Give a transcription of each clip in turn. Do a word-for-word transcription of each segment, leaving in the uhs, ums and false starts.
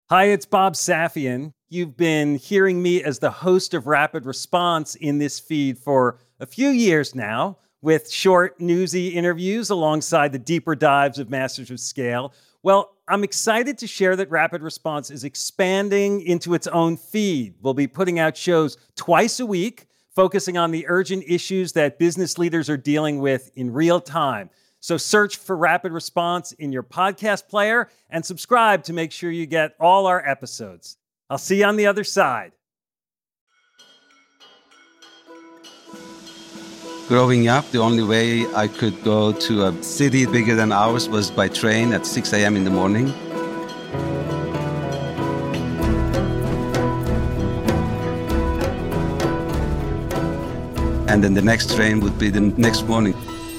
Hi, it's Bob Safian. You've been hearing me as the host of Rapid Response in this feed for a few years now, with short, newsy interviews alongside the deeper dives of Masters of Scale. Well, I'm excited to share that Rapid Response is expanding into its own feed. We'll be putting out shows twice a week, focusing on the urgent issues that business leaders are dealing with in real time. So search for Rapid Response in your podcast player and subscribe to make sure you get all our episodes. I'll see you on the other side. Growing up, the only way I could go to a city bigger than ours was by train at six a.m. in the morning. And then the next train would be the next morning.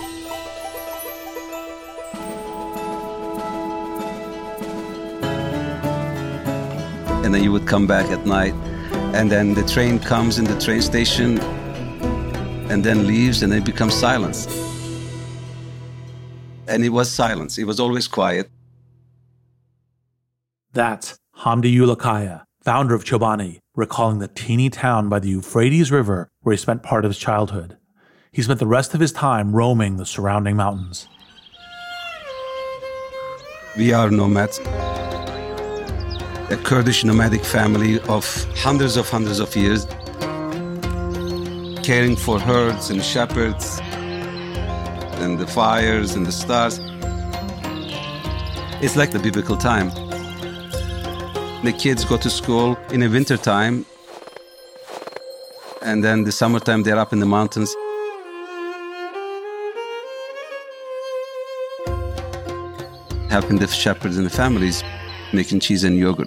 And then you would come back at night, and then the train comes in the train station and then leaves, and then it becomes silence. And it was silence. It was always quiet. That's Hamdi Ulukaya, founder of Chobani, recalling the teeny town by the Euphrates River where he spent part of his childhood. He spent the rest of his time roaming the surrounding mountains. We are nomads. A Kurdish nomadic family of hundreds of hundreds of years, caring for herds and shepherds and the fires and the stars. It's like the biblical time. The kids go to school in the winter time, and then the summertime they're up in the mountains. Helping the shepherds and the families making cheese and yogurt.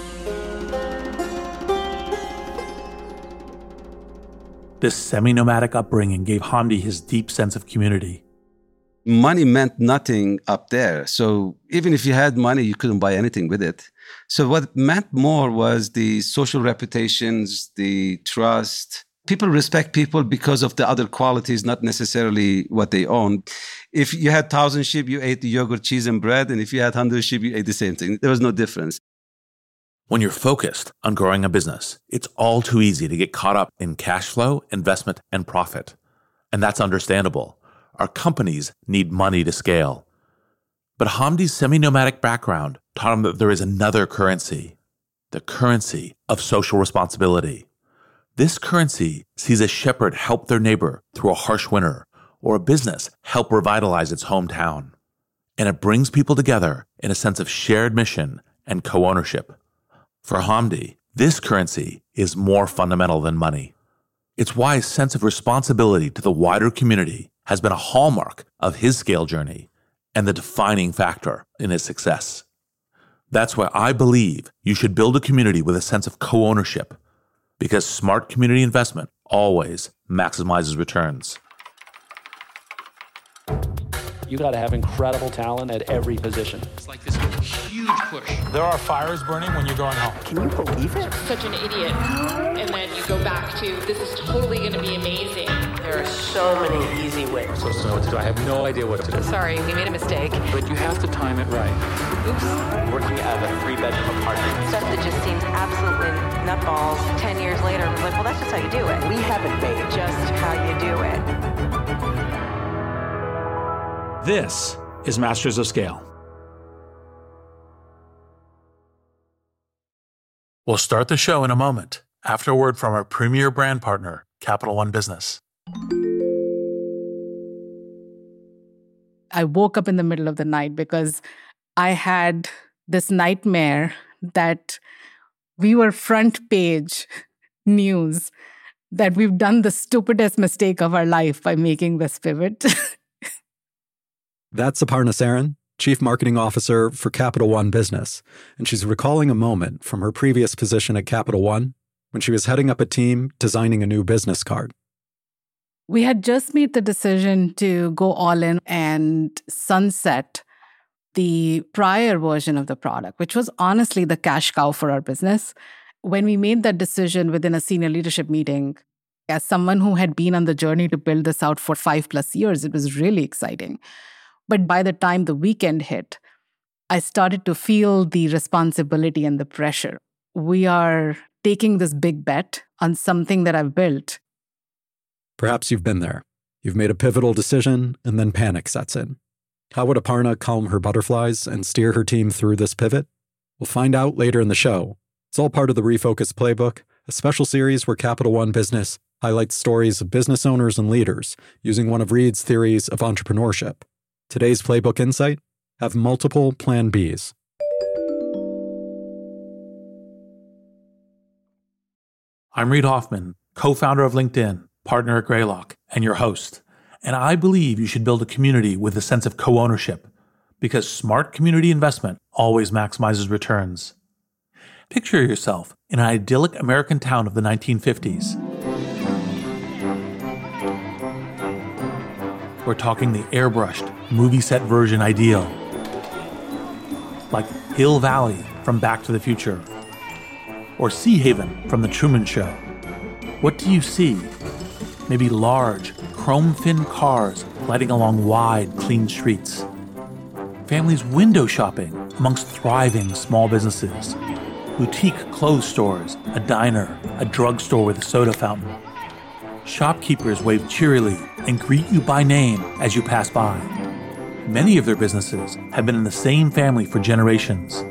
This semi-nomadic upbringing gave Hamdi his deep sense of community. Money meant nothing up there. So even if you had money, you couldn't buy anything with it. So what meant more was the social reputations, the trust. People respect people because of the other qualities, not necessarily what they own. If you had thousand sheep, you ate the yogurt, cheese, and bread. And if you had hundred sheep, you ate the same thing. There was no difference. When you're focused on growing a business, it's all too easy to get caught up in cash flow, investment, and profit. And that's understandable. Our companies need money to scale. But Hamdi's semi-nomadic background taught him that there is another currency, the currency of social responsibility. This currency sees a shepherd help their neighbor through a harsh winter, or a business help revitalize its hometown. And it brings people together in a sense of shared mission and co-ownership. For Hamdi, this currency is more fundamental than money. It's why a sense of responsibility to the wider community has been a hallmark of his scale journey and the defining factor in his success. That's why I believe you should build a community with a sense of co-ownership, because smart community investment always maximizes returns. You got to have incredible talent at every position. It's like this huge push. There are fires burning when you're going home. Can you believe it? Such an idiot. And then you go back to, this is totally going to be amazing. There are so many easy ways. I'm supposed to know what to do. I have no idea what to do. Sorry, we made a mistake. But you have to time it right. Oops. Working out of a three-bedroom apartment. Stuff that just seems absolutely nutballs. Ten years later, I was like, well, that's just how you do it. We haven't made Just how you do it. This is Masters of Scale. We'll start the show in a moment, after a word from our premier brand partner, Capital One Business. I woke up in the middle of the night because I had this nightmare that we were front page news, that we've done the stupidest mistake of our life by making this pivot. That's Aparna Saran, Chief Marketing Officer for Capital One Business, and she's recalling a moment from her previous position at Capital One when she was heading up a team designing a new business card. We had just made the decision to go all in and sunset the prior version of the product, which was honestly the cash cow for our business. When we made that decision within a senior leadership meeting, as someone who had been on the journey to build this out for five plus years, it was really exciting. But by the time the weekend hit, I started to feel the responsibility and the pressure. We are taking this big bet on something that I've built. Perhaps you've been there. You've made a pivotal decision, and then panic sets in. How would Aparna calm her butterflies and steer her team through this pivot? We'll find out later in the show. It's all part of the Refocus Playbook, a special series where Capital One Business highlights stories of business owners and leaders using one of Reid's theories of entrepreneurship. Today's Playbook Insight: have multiple Plan Bs. I'm Reid Hoffman, co-founder of LinkedIn, partner at Greylock, and your host. And I believe you should build a community with a sense of co-ownership, because smart community investment always maximizes returns. Picture yourself in an idyllic American town of the nineteen fifties. We're talking the airbrushed, movie set version ideal, like Hill Valley from Back to the Future, or Sea Haven from The Truman Show. What do you see? Maybe large, chrome-finned cars gliding along wide, clean streets. Families window shopping amongst thriving small businesses. Boutique clothes stores, a diner, a drugstore with a soda fountain. Shopkeepers wave cheerily and greet you by name as you pass by. Many of their businesses have been in the same family for generations.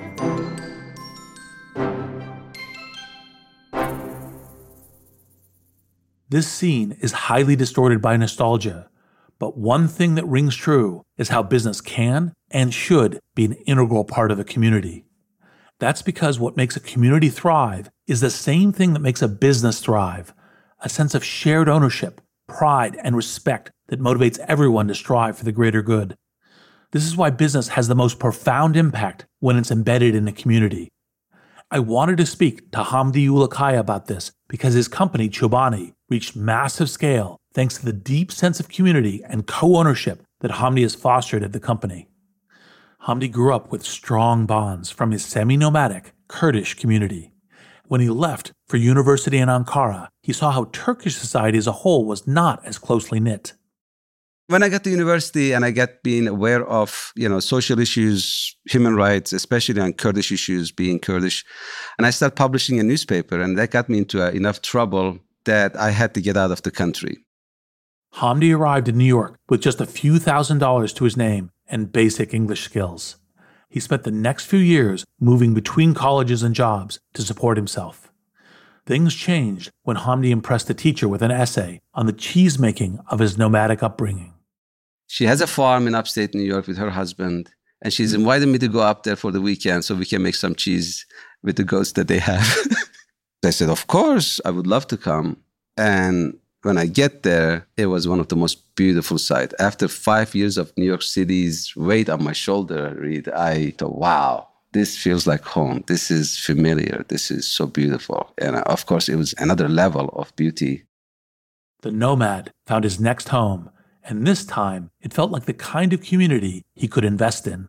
This scene is highly distorted by nostalgia, but one thing that rings true is how business can and should be an integral part of a community. That's because what makes a community thrive is the same thing that makes a business thrive: a sense of shared ownership, pride, and respect that motivates everyone to strive for the greater good. This is why business has the most profound impact when it's embedded in a community. I wanted to speak to Hamdi Ulukaya about this because his company, Chobani, reached massive scale thanks to the deep sense of community and co-ownership that Hamdi has fostered at the company. Hamdi grew up with strong bonds from his semi-nomadic Kurdish community. When he left for university in Ankara, he saw how Turkish society as a whole was not as closely knit. When I got to university and I got being aware of, you know, social issues, human rights, especially on Kurdish issues, being Kurdish, and I started publishing a newspaper, and that got me into uh, enough trouble that I had to get out of the country. Hamdi arrived in New York with just a few thousand dollars to his name and basic English skills. He spent the next few years moving between colleges and jobs to support himself. Things changed when Hamdi impressed a teacher with an essay on the cheese-making of his nomadic upbringing. She has a farm in upstate New York with her husband, and she's invited me to go up there for the weekend so we can make some cheese with the goats that they have. I said, of course, I would love to come. And when I get there, it was one of the most beautiful sights. After five years of New York City's weight on my shoulder, Reid, I thought, wow, this feels like home. This is familiar. This is so beautiful. And of course, it was another level of beauty. The nomad found his next home, and this time it felt like the kind of community he could invest in.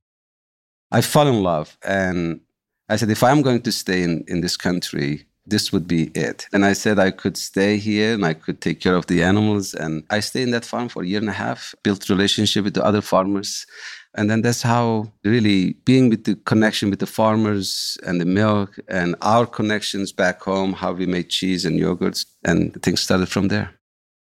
I fell in love, and I said, if I'm going to stay in, in this country, this would be it. And I said I could stay here and I could take care of the animals. And I stayed in that farm for a year and a half, built relationship with the other farmers. And then that's how really being with the connection with the farmers and the milk and our connections back home, how we made cheese and yogurts, and things started from there.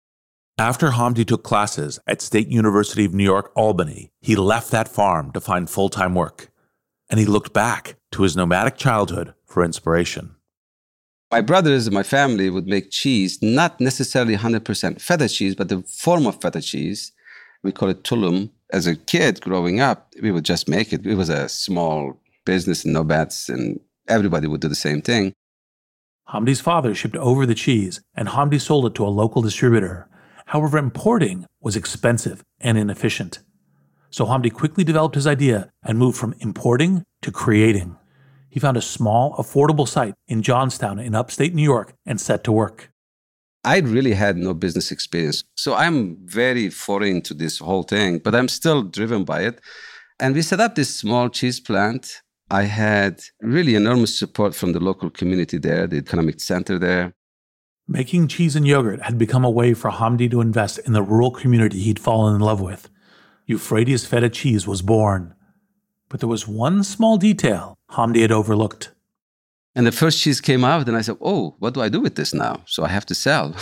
After Hamdi took classes at State University of New York, Albany, he left that farm to find full-time work. And he looked back to his nomadic childhood for inspiration. My brothers and my family would make cheese, not necessarily one hundred percent feta cheese, but the form of feta cheese. We call it tulum. As a kid growing up, we would just make it. It was a small business in Nobat's, and everybody would do the same thing. Hamdi's father shipped over the cheese, and Hamdi sold it to a local distributor. However, importing was expensive and inefficient. So Hamdi quickly developed his idea and moved from importing to creating. He found a small, affordable site in Johnstown in upstate New York and set to work. I really had no business experience. So I'm very foreign to this whole thing, but I'm still driven by it. And we set up this small cheese plant. I had really enormous support from the local community there, the economic center there. Making cheese and yogurt had become a way for Hamdi to invest in the rural community he'd fallen in love with. Euphrates Feta Cheese was born. But there was one small detail Hamdi had overlooked. And the first cheese came out, and I said, oh, what do I do with this now? So I have to sell.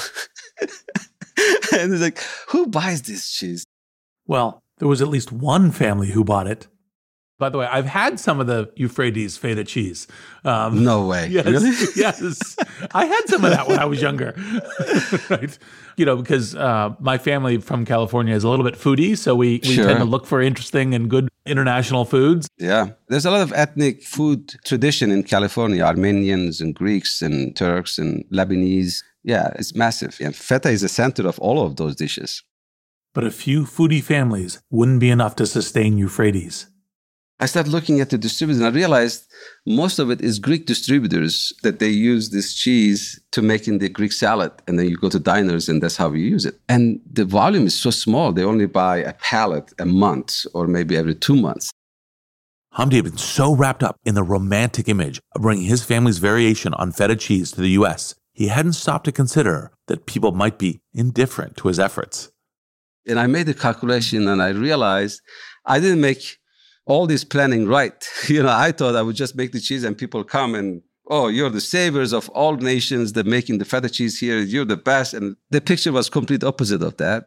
And it's like, who buys this cheese? Well, there was at least one family who bought it. By the way, I've had some of the Euphrates feta cheese. Um, no way. Yes, really? Yes. I had some of that when I was younger. Right? You know, because uh, my family from California is a little bit foodie, so we, we sure. tend to look for interesting and good international foods. Yeah. There's a lot of ethnic food tradition in California, Armenians and Greeks and Turks and Lebanese. Yeah, it's massive. And feta is the center of all of those dishes. But a few foodie families wouldn't be enough to sustain Euphrates. I started looking at the distributors and I realized most of it is Greek distributors that they use this cheese to make in the Greek salad. And then you go to diners and that's how you use it. And the volume is so small, they only buy a pallet a month or maybe every two months. Hamdi had been so wrapped up in the romantic image of bringing his family's variation on feta cheese to the U S, he hadn't stopped to consider that people might be indifferent to his efforts. And I made a calculation and I realized I didn't make all this planning right. You know, I thought I would just make the cheese and people come and, oh, you're the saviors of all nations. They're making the feta cheese here. You're the best. And the picture was complete opposite of that.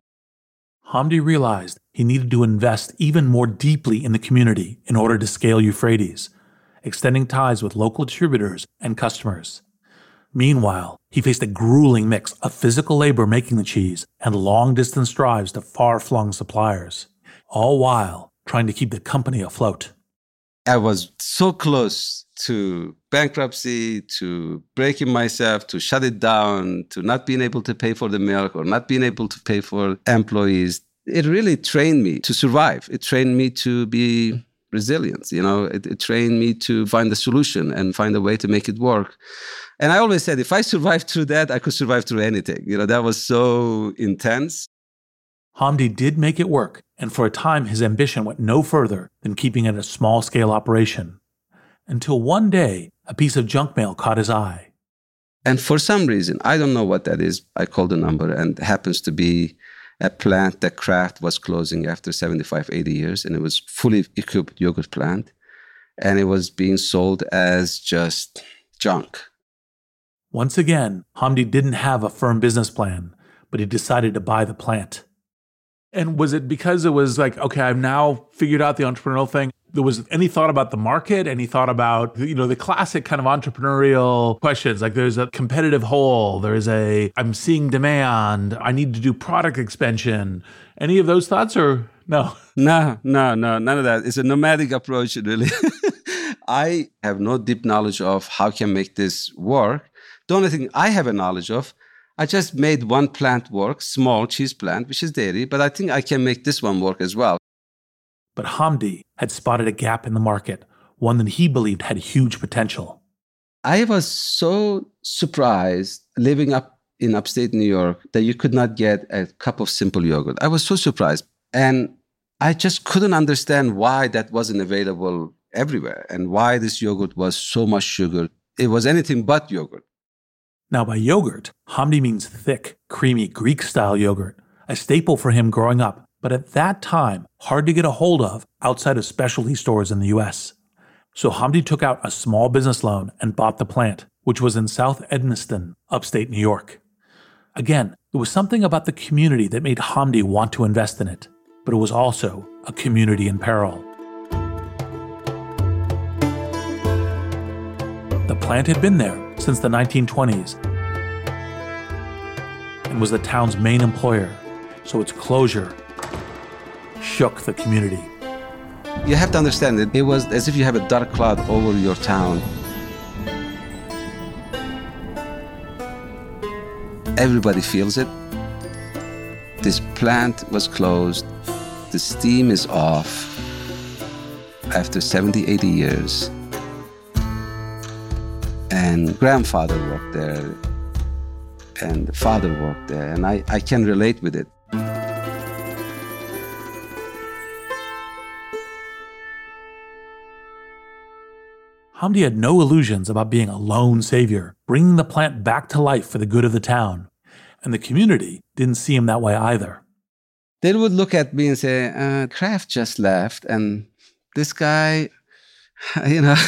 Hamdi realized he needed to invest even more deeply in the community in order to scale Euphrates, extending ties with local distributors and customers. Meanwhile, he faced a grueling mix of physical labor making the cheese and long-distance drives to far-flung suppliers, all while trying to keep the company afloat. I was so close to bankruptcy, to breaking myself, to shut it down, to not being able to pay for the milk or not being able to pay for employees. It really trained me to survive. It trained me to be resilient. You know, it, it trained me to find a solution and find a way to make it work. And I always said, if I survived through that, I could survive through anything. You know, that was so intense. Hamdi did make it work, and for a time his ambition went no further than keeping it a small-scale operation. Until one day, a piece of junk mail caught his eye. And for some reason, I don't know what that is, I called the number, and it happens to be a plant that Kraft was closing after seventy-five, eighty years, and it was fully equipped yogurt plant, and it was being sold as just junk. Once again, Hamdi didn't have a firm business plan, but he decided to buy the plant. And was it because it was like, okay, I've now figured out the entrepreneurial thing? There was any thought about the market? Any thought about, you know, the classic kind of entrepreneurial questions? Like there's a competitive hole. There's a, I'm seeing demand. I need to do product expansion. Any of those thoughts or no? No, no, no, none of that. It's a nomadic approach, really. I have no deep knowledge of how I can make this work. The only thing I have a knowledge of, I just made one plant work, small cheese plant, which is dairy, but I think I can make this one work as well. But Hamdi had spotted a gap in the market, one that he believed had huge potential. I was so surprised living up in upstate New York that you could not get a cup of simple yogurt. I was so surprised. And I just couldn't understand why that wasn't available everywhere and why this yogurt was so much sugar. It was anything but yogurt. Now, by yogurt, Hamdi means thick, creamy Greek-style yogurt, a staple for him growing up, but at that time, hard to get a hold of outside of specialty stores in the U S. So Hamdi took out a small business loan and bought the plant, which was in South Edenston, upstate New York. Again, there was something about the community that made Hamdi want to invest in it, but it was also a community in peril. The plant had been there since the nineteen twenties and was the town's main employer, so its closure shook the community. You have to understand that it was as if you have a dark cloud over your town. Everybody feels it. This plant was closed. The steam is off after seventy, eighty years. And grandfather worked there, and father worked there, and I, I can relate with it. Hamdi had no illusions about being a lone savior, bringing the plant back to life for the good of the town. And the community didn't see him that way either. They would look at me and say, uh, Kraft just left, and this guy, you know,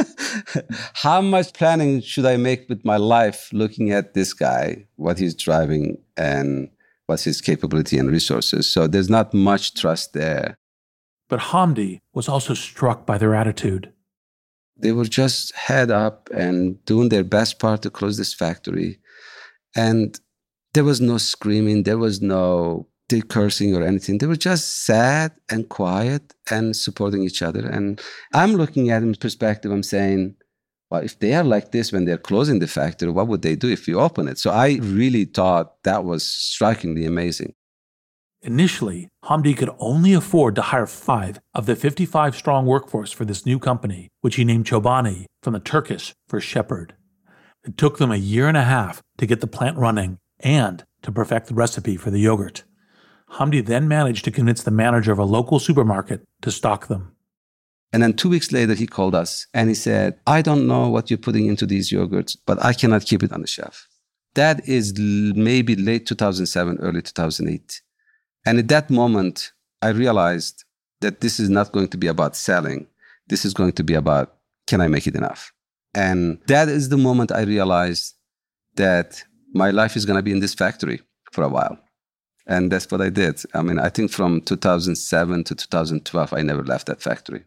how much planning should I make with my life looking at this guy, what he's driving and what's his capability and resources? So there's not much trust there. But Hamdi was also struck by their attitude. They were just head up and doing their best part to close this factory. And there was no screaming, there was no cursing or anything. They were just sad and quiet and supporting each other. And I'm looking at it in perspective, I'm saying, well, if they are like this when they're closing the factory, what would they do if you open it? So I really thought that was strikingly amazing. Initially, Hamdi could only afford to hire five of the fifty-five strong workforce for this new company, which he named Chobani, from the Turkish for shepherd. It took them a year and a half to get the plant running and to perfect the recipe for the yogurt. Hamdi then managed to convince the manager of a local supermarket to stock them. And then two weeks later, he called us and he said, I don't know what you're putting into these yogurts, but I cannot keep it on the shelf. That is maybe late two thousand seven, early two thousand eight. And at that moment, I realized that this is not going to be about selling. This is going to be about, can I make it enough? And that is the moment I realized that my life is going to be in this factory for a while. And that's what I did. I mean, I think from two thousand seven to two thousand twelve, I never left that factory.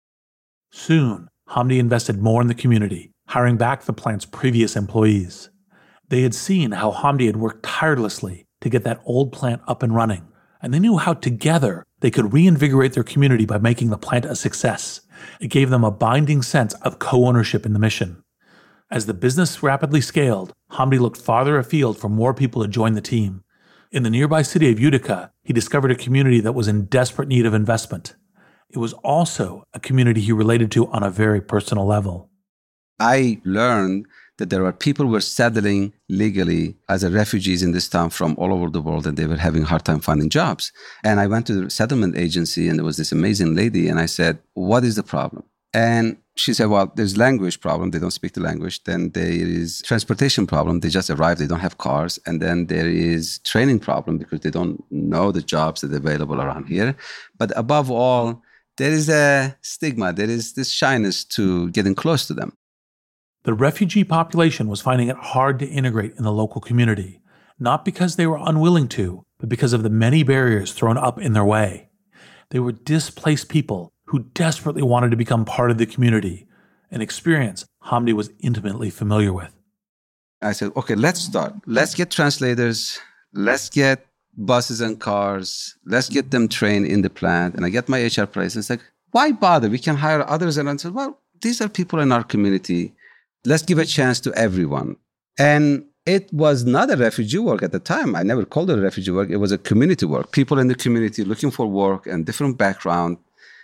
Soon, Hamdi invested more in the community, hiring back the plant's previous employees. They had seen how Hamdi had worked tirelessly to get that old plant up and running, and they knew how together they could reinvigorate their community by making the plant a success. It gave them a binding sense of co-ownership in the mission. As the business rapidly scaled, Hamdi looked farther afield for more people to join the team. In the nearby city of Utica, he discovered a community that was in desperate need of investment. It was also a community he related to on a very personal level. I learned that there are people who were settling legally as refugees in this town from all over the world, and they were having a hard time finding jobs. And I went to the settlement agency, and there was this amazing lady, and I said, what is the problem? And she said, well, there's language problem. They don't speak the language. Then there is transportation problem. They just arrived. They don't have cars. And then there is training problem because they don't know the jobs that are available around here. But above all, there is a stigma. There is this shyness to getting close to them. The refugee population was finding it hard to integrate in the local community, not because they were unwilling to, but because of the many barriers thrown up in their way. They were displaced people who desperately wanted to become part of the community, an experience Hamdi was intimately familiar with. I said, okay, let's start. Let's get translators. Let's get buses and cars. Let's get them trained in the plant. And I get my H R person. It's like, why bother? We can hire others. And I said, well, these are people in our community. Let's give a chance to everyone. And it was not a refugee work at the time. I never called it a refugee work. It was a community work. People in the community looking for work and different background.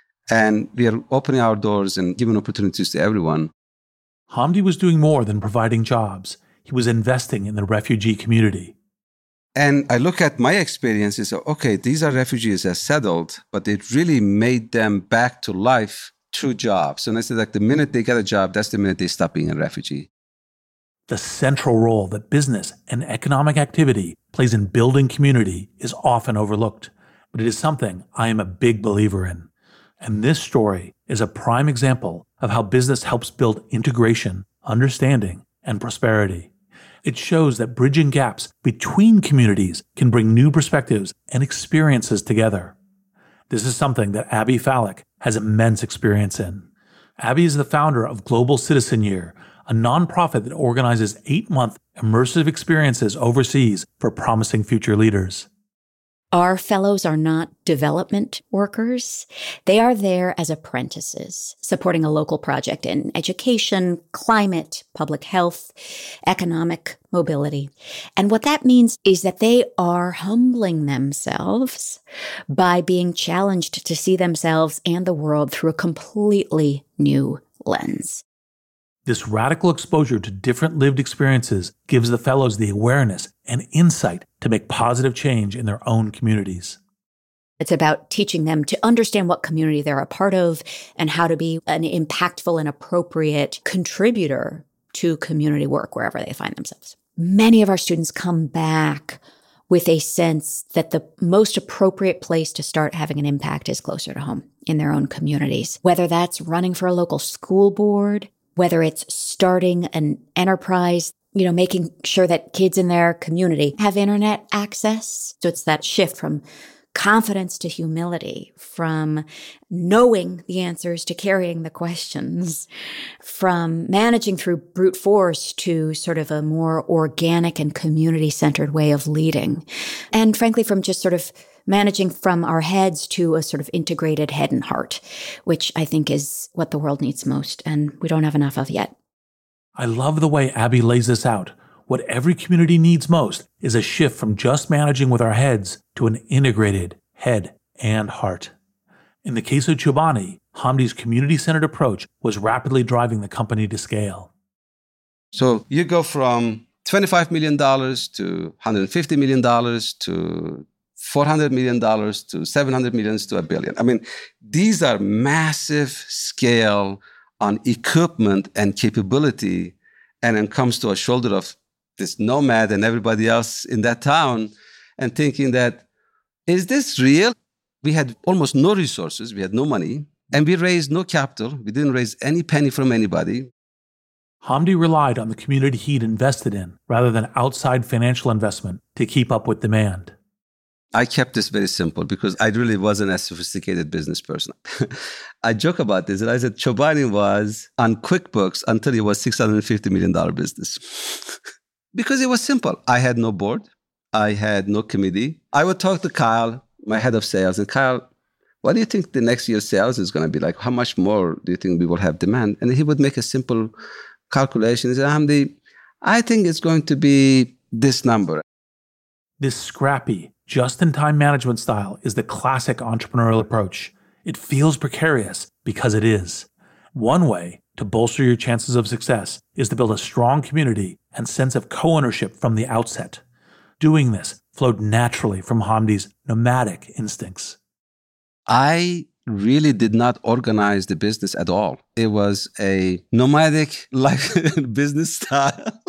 And we are opening our doors and giving opportunities to everyone. Hamdi was doing more than providing jobs. He was investing in the refugee community. And I look at my experiences, okay, these are refugees that settled, but it really made them back to life through jobs. And I said, like, the minute they get a job, that's the minute they stop being a refugee. The central role that business and economic activity plays in building community is often overlooked, but it is something I am a big believer in. And this story is a prime example of how business helps build integration, understanding, and prosperity. It shows that bridging gaps between communities can bring new perspectives and experiences together. This is something that Abby Fallick has immense experience in. Abby is the founder of Global Citizen Year, a nonprofit that organizes eight-month immersive experiences overseas for promising future leaders. Our fellows are not development workers. They are there as apprentices, supporting a local project in education, climate, public health, economic mobility. And what that means is that they are humbling themselves by being challenged to see themselves and the world through a completely new lens. This radical exposure to different lived experiences gives the fellows the awareness and insight to make positive change in their own communities. It's about teaching them to understand what community they're a part of and how to be an impactful and appropriate contributor to community work wherever they find themselves. Many of our students come back with a sense that the most appropriate place to start having an impact is closer to home in their own communities. Whether that's running for a local school board, whether it's starting an enterprise, you know, making sure that kids in their community have internet access. So it's that shift from confidence to humility, from knowing the answers to carrying the questions, from managing through brute force to sort of a more organic and community-centered way of leading. And frankly, from just sort of managing from our heads to a sort of integrated head and heart, which I think is what the world needs most, and we don't have enough of yet. I love the way Abby lays this out. What every community needs most is a shift from just managing with our heads to an integrated head and heart. In the case of Chobani, Hamdi's community-centered approach was rapidly driving the company to scale. So you go from twenty-five million dollars to one hundred fifty million dollars to four hundred million dollars to seven hundred million dollars to a billion. I mean, these are massive scale on equipment and capability, and it comes to a shoulder of this nomad and everybody else in that town and thinking that, is this real? We had almost no resources. We had no money, and we raised no capital. We didn't raise any penny from anybody. Hamdi relied on the community he'd invested in rather than outside financial investment to keep up with demand. I kept this very simple because I really wasn't a sophisticated business person. I joke about this, and I said Chobani was on QuickBooks until it was six hundred fifty million dollars business. Because it was simple. I had no board. I had no committee. I would talk to Kyle, my head of sales, and Kyle, what do you think the next year's sales is going to be like? How much more do you think we will have demand? And he would make a simple calculation. He said, Hamdi, I think it's going to be this number. This scrappy, just-in-time management style is the classic entrepreneurial approach. It feels precarious because it is. One way to bolster your chances of success is to build a strong community and sense of co-ownership from the outset. Doing this flowed naturally from Hamdi's nomadic instincts. I really did not organize the business at all. It was a nomadic like business style.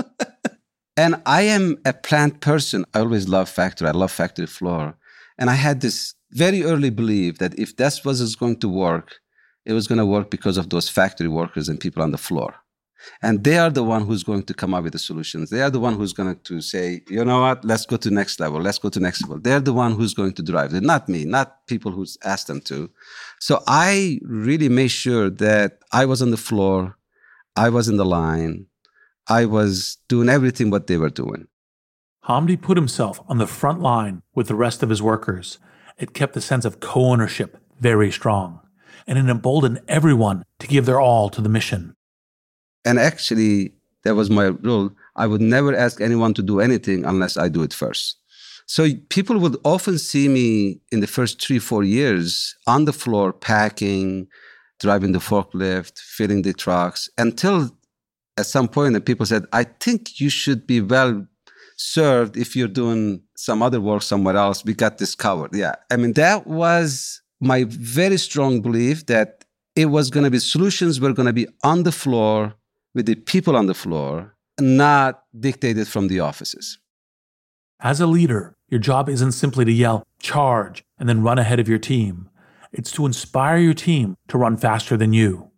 And I am a plant person. I always love factory. I love factory floor. And I had this very early belief that if that was going to work, it was going to work because of those factory workers and people on the floor. And they are the one who's going to come up with the solutions. They are the one who's going to say, you know what, let's go to next level. Let's go to next level. They're the one who's going to drive it, not me, not people who's asked them to. So I really made sure that I was on the floor. I was in the line. I was doing everything what they were doing. Hamdi put himself on the front line with the rest of his workers. It kept the sense of co-ownership very strong, and it emboldened everyone to give their all to the mission. And actually, that was my rule. I would never ask anyone to do anything unless I do it first. So people would often see me in the first three, four years on the floor, packing, driving the forklift, filling the trucks, until at some point that people said, I think you should be well served if you're doing some other work somewhere else. We got this covered. Yeah. I mean, that was my very strong belief that it was going to be solutions were going to be on the floor with the people on the floor, not dictated from the offices. As a leader, your job isn't simply to yell, charge, and then run ahead of your team. It's to inspire your team to run faster than you.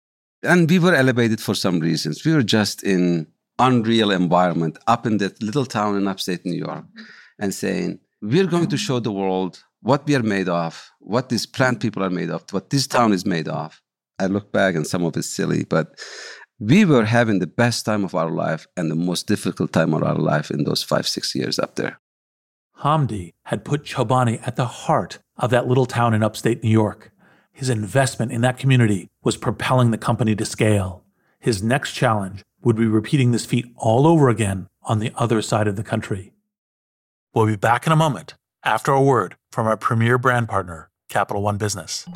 And we were elevated for some reasons. We were just in unreal environment up in that little town in upstate New York and saying, we're going to show the world what we are made of, what these plant people are made of, what this town is made of. I look back and some of it's silly, but we were having the best time of our life and the most difficult time of our life in those five, six years up there. Hamdi had put Chobani at the heart of that little town in upstate New York. His investment in that community was propelling the company to scale. His next challenge would be repeating this feat all over again on the other side of the country. We'll be back in a moment after a word from our premier brand partner, Capital One Business.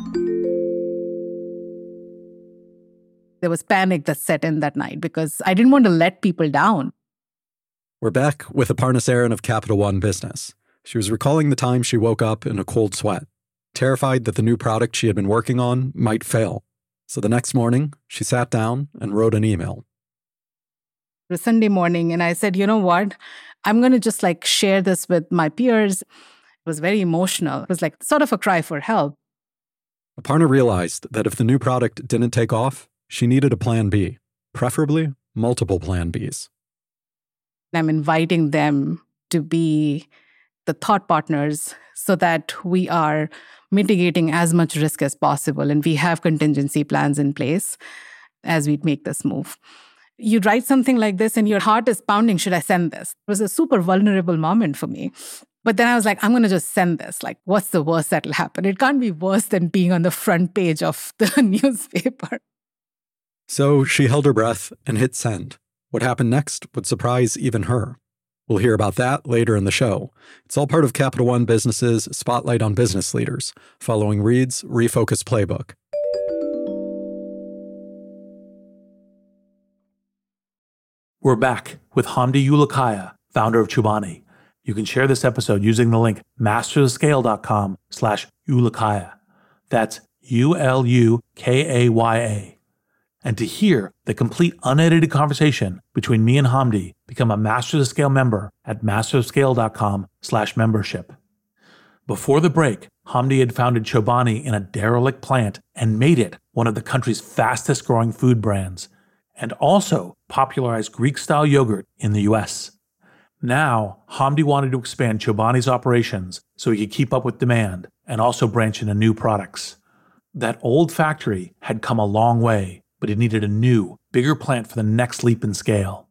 There was panic that set in that night because I didn't want to let people down. We're back with Aparna Saran of Capital One Business. She was recalling the time she woke up in a cold sweat, terrified that the new product she had been working on might fail. So the next morning, she sat down and wrote an email. It was Sunday morning, and I said, you know what? I'm going to just like share this with my peers. It was very emotional. It was like sort of a cry for help. Aparna realized that if the new product didn't take off, she needed a plan B, preferably multiple plan Bs. I'm inviting them to be the thought partners so that we are mitigating as much risk as possible, and we have contingency plans in place as we make this move. You write something like this and your heart is pounding, should I send this? It was a super vulnerable moment for me. But then I was like, I'm going to just send this. Like, what's the worst that'll happen? It can't be worse than being on the front page of the newspaper. So she held her breath and hit send. What happened next would surprise even her. We'll hear about that later in the show. It's all part of Capital One Business's Spotlight on Business Leaders, following Reid's Refocus Playbook. We're back with Hamdi Ulukaya, founder of Chobani. You can share this episode using the link mastersofscale.com slash Ulukaya. That's U L U K A Y A. And to hear the complete unedited conversation between me and Hamdi, become a Masters of Scale member at mastersofscale.com slash membership. Before the break, Hamdi had founded Chobani in a derelict plant and made it one of the country's fastest growing food brands, and also popularized Greek-style yogurt in the U S. Now, Hamdi wanted to expand Chobani's operations so he could keep up with demand and also branch into new products. That old factory had come a long way, but it needed a new, bigger plant for the next leap in scale.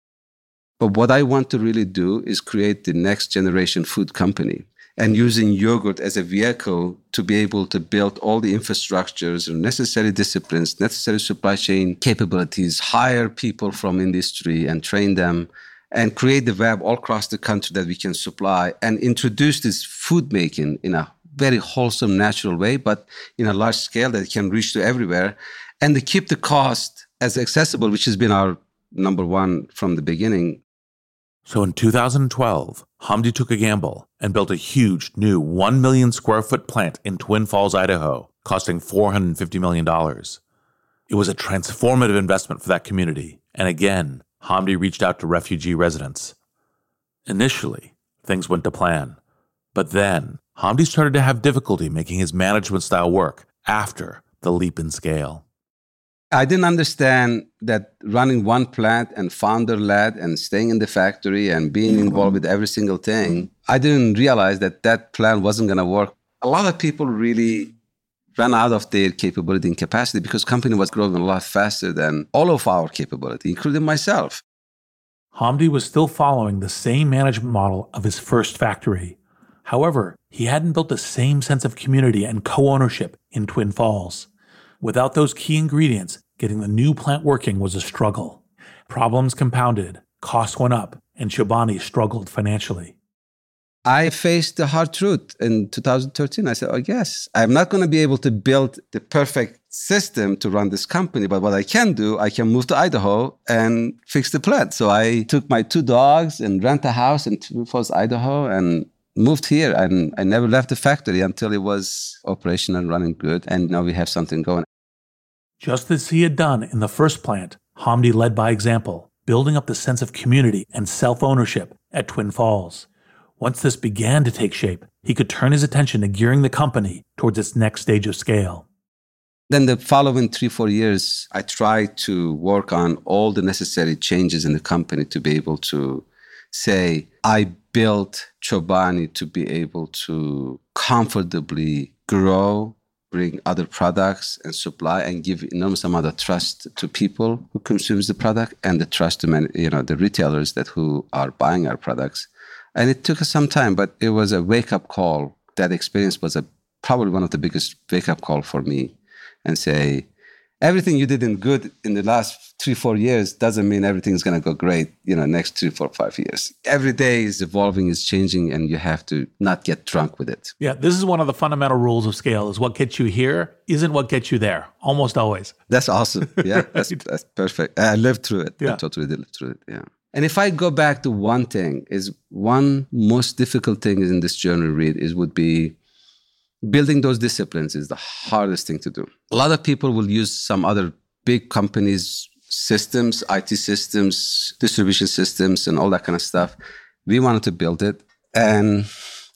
But what I want to really do is create the next generation food company, and using yogurt as a vehicle to be able to build all the infrastructures and necessary disciplines, necessary supply chain capabilities, hire people from industry and train them, and create the web all across the country that we can supply, and introduce this food making in a very wholesome, natural way, but in a large scale that can reach to everywhere, and to keep the cost as accessible, which has been our number one from the beginning. So in two thousand twelve, Hamdi took a gamble and built a huge new one million square foot plant in Twin Falls, Idaho, costing four hundred fifty million dollars. It was a transformative investment for that community. And again, Hamdi reached out to refugee residents. Initially, things went to plan. But then, Hamdi started to have difficulty making his management style work after the leap in scale. I didn't understand that running one plant and founder-led and staying in the factory and being involved with every single thing, I didn't realize that that plan wasn't going to work. A lot of people really ran out of their capability and capacity because the company was growing a lot faster than all of our capability, including myself. Hamdi was still following the same management model of his first factory. However, he hadn't built the same sense of community and co-ownership in Twin Falls. Without those key ingredients, getting the new plant working was a struggle. Problems compounded, costs went up, and Chobani struggled financially. I faced the hard truth in two thousand thirteen. I said, oh, yes, I'm not going to be able to build the perfect system to run this company, but what I can do, I can move to Idaho and fix the plant. So I took my two dogs and rent a house in Twin Falls, Idaho, and moved here, and I never left the factory until it was operational and running good, and now we have something going. Just as he had done in the first plant, Hamdi led by example, building up the sense of community and self-ownership at Twin Falls. Once this began to take shape, he could turn his attention to gearing the company towards its next stage of scale. Then the following three, four years, I tried to work on all the necessary changes in the company to be able to say, I built Chobani to be able to comfortably grow, bring other products and supply, and give enormous amount of trust to people who consumes the product, and the trust to many, you know, the retailers that who are buying our products. And it took us some time, but it was a wake-up call. That experience was a, probably one of the biggest wake-up call for me, and say, everything you did in good in the last three, four years doesn't mean everything's going to go great, you know, next three, four, five years. Every day is evolving, is changing, and you have to not get drunk with it. Yeah, this is one of the fundamental rules of scale, is what gets you here isn't what gets you there, almost always. That's awesome. Yeah, that's, that's perfect. I lived through it. Yeah. I totally did live through it, yeah. And if I go back to one thing, is one most difficult thing in this journey, Reid, is would be building those disciplines is the hardest thing to do. A lot of people will use some other big companies' systems, I T systems, distribution systems, and all that kind of stuff. We wanted to build it. And,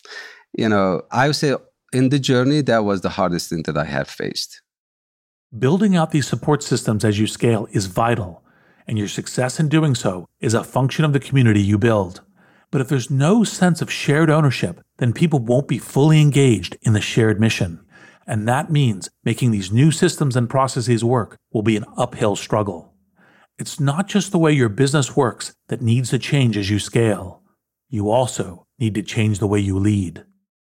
you know, I would say in the journey, that was the hardest thing that I have faced. Building out these support systems as you scale is vital, and your success in doing so is a function of the community you build. But if there's no sense of shared ownership, then people won't be fully engaged in the shared mission. And that means making these new systems and processes work will be an uphill struggle. It's not just the way your business works that needs to change as you scale. You also need to change the way you lead.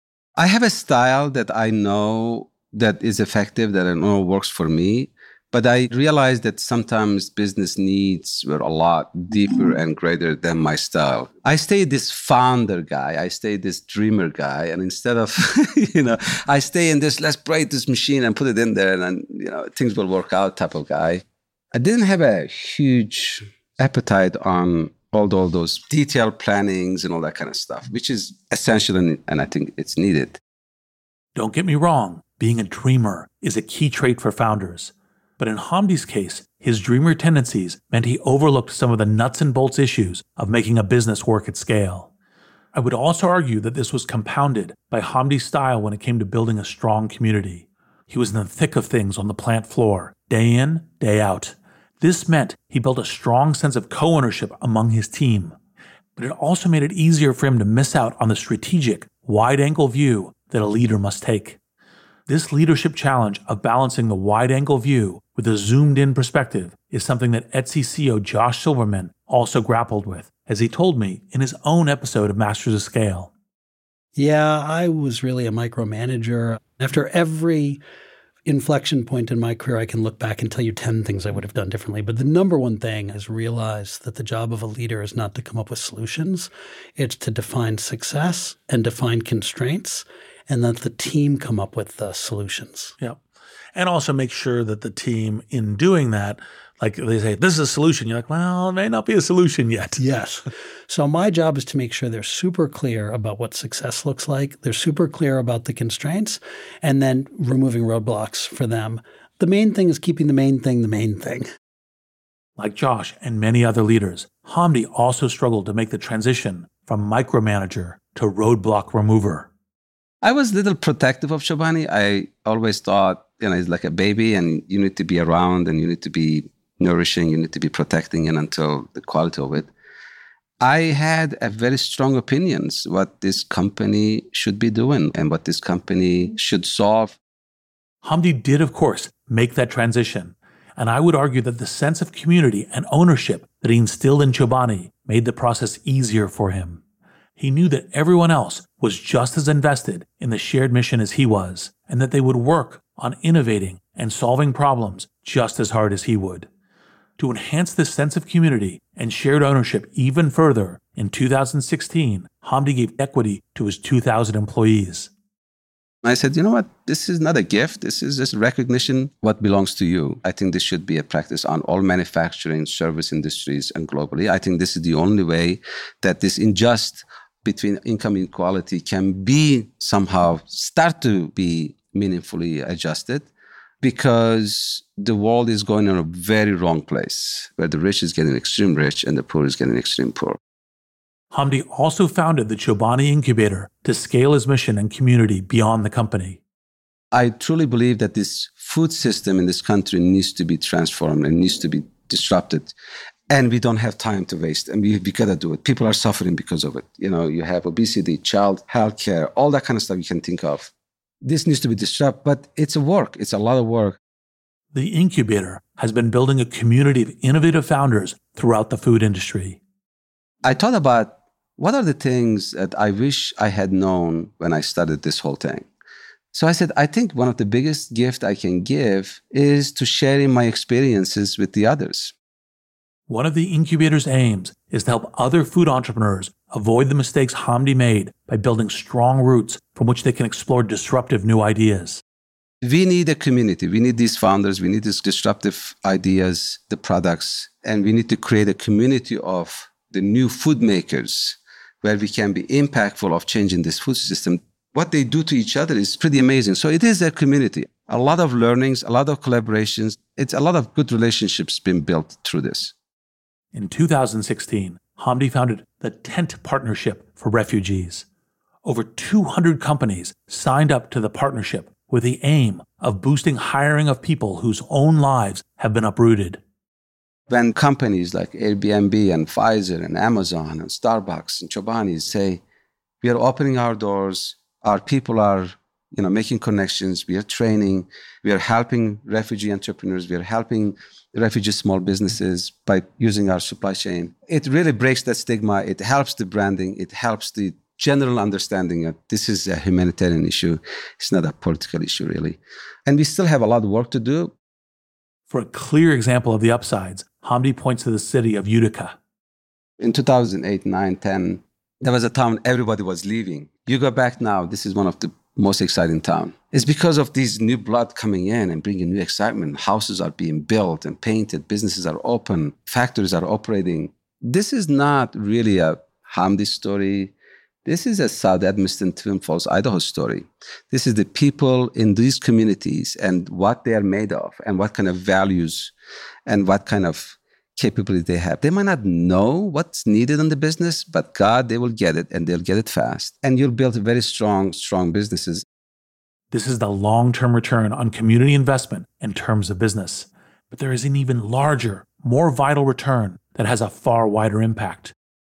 I have a style that I know that is effective, that I know works for me. But I realized that sometimes business needs were a lot deeper and greater than my style. I stay this founder guy. I stay this dreamer guy. And instead of, you know, I stay in this, let's break this machine and put it in there and then, you know, things will work out type of guy. I didn't have a huge appetite on all, all those detailed plannings and all that kind of stuff, which is essential and, and I think it's needed. Don't get me wrong. Being a dreamer is a key trait for founders. But in Hamdi's case, his dreamer tendencies meant he overlooked some of the nuts and bolts issues of making a business work at scale. I would also argue that this was compounded by Hamdi's style when it came to building a strong community. He was in the thick of things on the plant floor, day in, day out. This meant he built a strong sense of co-ownership among his team. But it also made it easier for him to miss out on the strategic, wide-angle view that a leader must take. This leadership challenge of balancing the wide-angle view with a zoomed-in perspective is something that Etsy C E O Josh Silverman also grappled with, as he told me in his own episode of Masters of Scale. Yeah, I was really a micromanager. After every inflection point in my career, I can look back and tell you ten things I would have done differently. But the number one thing is realize that the job of a leader is not to come up with solutions. It's to define success and define constraints, and let the team come up with the solutions. Yeah. And also make sure that the team, in doing that, like they say, this is a solution. You're like, well, it may not be a solution yet. Yes. So my job is to make sure they're super clear about what success looks like. They're super clear about the constraints and then removing roadblocks for them. The main thing is keeping the main thing the main thing. Like Josh and many other leaders, Hamdi also struggled to make the transition from micromanager to roadblock remover. I was a little protective of Chobani. I always thought, you know, he's like a baby and you need to be around and you need to be nourishing, you need to be protecting it until the quality of it. I had a very strong opinions what this company should be doing and what this company should solve. Hamdi did, of course, make that transition. And I would argue that the sense of community and ownership that he instilled in Chobani made the process easier for him. He knew that everyone else was just as invested in the shared mission as he was, and that they would work on innovating and solving problems just as hard as he would. To enhance this sense of community and shared ownership even further, in two thousand sixteen, Hamdi gave equity to his two thousand employees. I said, you know what? This is not a gift. This is just recognition what belongs to you. I think this should be a practice on all manufacturing, service industries, and globally. I think this is the only way that this unjust between income inequality can be somehow start to be meaningfully adjusted, because the world is going in a very wrong place where the rich is getting extreme rich and the poor is getting extreme poor. Hamdi also founded the Chobani Incubator to scale his mission and community beyond the company. I truly believe that this food system in this country needs to be transformed and needs to be disrupted. And we don't have time to waste, and we, we got to do it. People are suffering because of it. You know, you have obesity, child healthcare, all that kind of stuff you can think of. This needs to be disrupted, but it's a work. It's a lot of work. The Incubator has been building a community of innovative founders throughout the food industry. I thought about what are the things that I wish I had known when I started this whole thing. So I said, I think one of the biggest gifts I can give is to sharing my experiences with the others. One of the Incubator's aims is to help other food entrepreneurs avoid the mistakes Hamdi made by building strong roots from which they can explore disruptive new ideas. We need a community. We need these founders. We need these disruptive ideas, the products, and we need to create a community of the new food makers where we can be impactful of changing this food system. What they do to each other is pretty amazing. So it is a community. A lot of learnings, a lot of collaborations. It's a lot of good relationships being built through this. In two thousand sixteen, Hamdi founded the Tent Partnership for Refugees. Over two hundred companies signed up to the partnership with the aim of boosting hiring of people whose own lives have been uprooted. When companies like Airbnb and Pfizer and Amazon and Starbucks and Chobani say, we are opening our doors, our people are you know, making connections, we are training, we are helping refugee entrepreneurs, we are helping refugee small businesses by using our supply chain. It really breaks that stigma. It helps the branding. It helps the general understanding that this is a humanitarian issue. It's not a political issue, really. And we still have a lot of work to do. For a clear example of the upsides, Hamdi points to the city of Utica. In two thousand eight, nine, ten, there was a town everybody was leaving. You go back now, this is one of the most exciting town. It's because of these new blood coming in and bringing new excitement. Houses are being built and painted. Businesses are open. Factories are operating. This is not really a Hamdi story. This is a South Edmiston, Twin Falls, Idaho story. This is the people in these communities and what they are made of and what kind of values and what kind of capability they have. They might not know what's needed in the business, but God, they will get it and they'll get it fast. And you'll build very strong, strong businesses. This is the long-term return on community investment in terms of business. But there is an even larger, more vital return that has a far wider impact.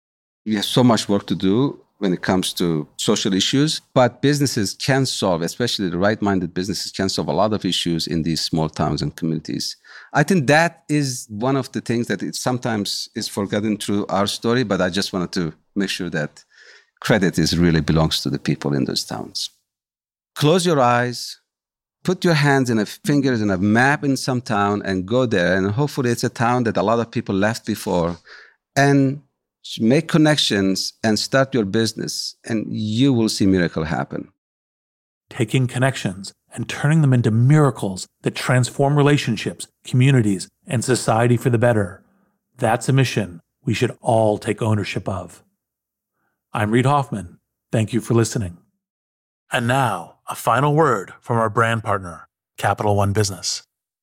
We have so much work to do when it comes to social issues, but businesses can solve, especially the right-minded businesses can solve a lot of issues in these small towns and communities. I think that is one of the things that it sometimes is forgotten through our story, but I just wanted to make sure that credit is really belongs to the people in those towns. Close your eyes, put your hands and fingers in a map in some town and go there, and hopefully it's a town that a lot of people left before, and make connections and start your business, and you will see miracle happen. Taking connections and turning them into miracles that transform relationships, communities, and society for the better. That's a mission we should all take ownership of. I'm Reid Hoffman. Thank you for listening. And now, a final word from our brand partner, Capital One Business.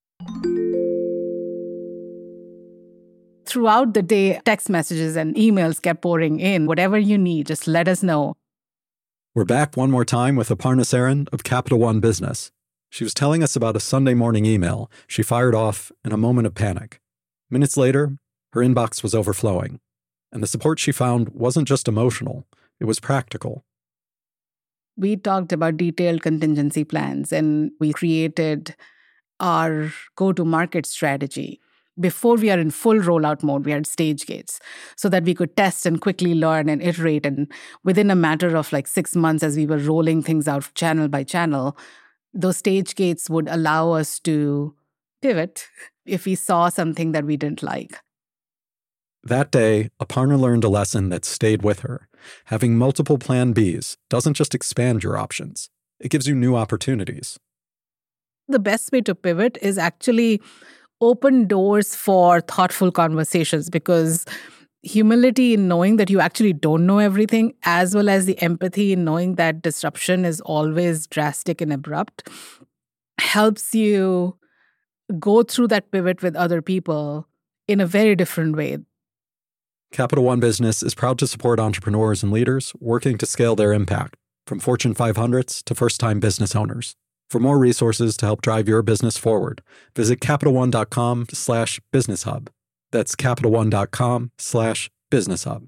Throughout the day, text messages and emails kept pouring in. Whatever you need, just let us know. We're back one more time with Aparna Saran of Capital One Business. She was telling us about a Sunday morning email she fired off in a moment of panic. Minutes later, her inbox was overflowing. And the support she found wasn't just emotional, it was practical. We talked about detailed contingency plans, and we created our go-to-market strategy. Before we are in full rollout mode, we had stage gates so that we could test and quickly learn and iterate. And within a matter of like six months, as we were rolling things out channel by channel, those stage gates would allow us to pivot if we saw something that we didn't like. That day, Aparna learned a lesson that stayed with her. Having multiple plan Bs doesn't just expand your options. It gives you new opportunities. The best way to pivot is actually open doors for thoughtful conversations, because humility in knowing that you actually don't know everything, as well as the empathy in knowing that disruption is always drastic and abrupt, helps you go through that pivot with other people in a very different way. Capital One Business is proud to support entrepreneurs and leaders working to scale their impact, from Fortune five hundreds to first-time business owners. For more resources to help drive your business forward, visit CapitalOne.com slash Business Hub. That's CapitalOne.com slash Business Hub.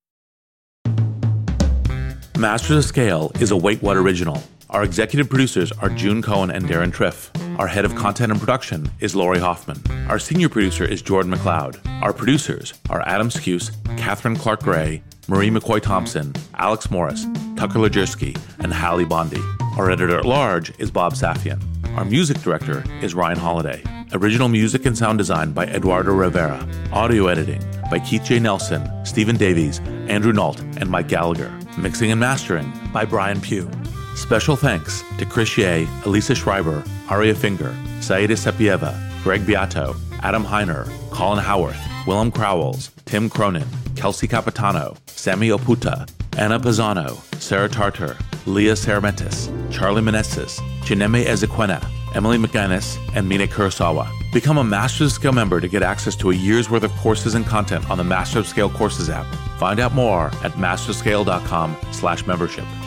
Masters of Scale is a Wait What original. Our executive producers are June Cohen and Darren Triff. Our head of content and production is Lori Hoffman. Our senior producer is Jordan McLeod. Our producers are Adam Skuse, Catherine Clark-Gray, Marie McCoy-Thompson, Alex Morris, Tucker Lejersky, and Hallie Bondi. Our editor-at-large is Bob Safian. Our music director is Ryan Holiday. Original music and sound design by Eduardo Rivera. Audio editing by Keith J. Nelson, Stephen Davies, Andrew Nault, and Mike Gallagher. Mixing and mastering by Brian Pugh. Special thanks to Chris Ye, Elisa Schreiber, Aria Finger, Saida Sepieva, Greg Beato, Adam Heiner, Colin Howarth, Willem Crowells, Tim Cronin, Kelsey Capitano, Sammy Oputa, Anna Pisano, Sarah Tartar, Leah Ceramentis, Charlie Meneses, Chineme Ezequena, Emily McGinnis, and Mina Kurosawa. Become a Master of Scale member to get access to a year's worth of courses and content on the Master of Scale Courses app. Find out more at masterscale.com slash membership.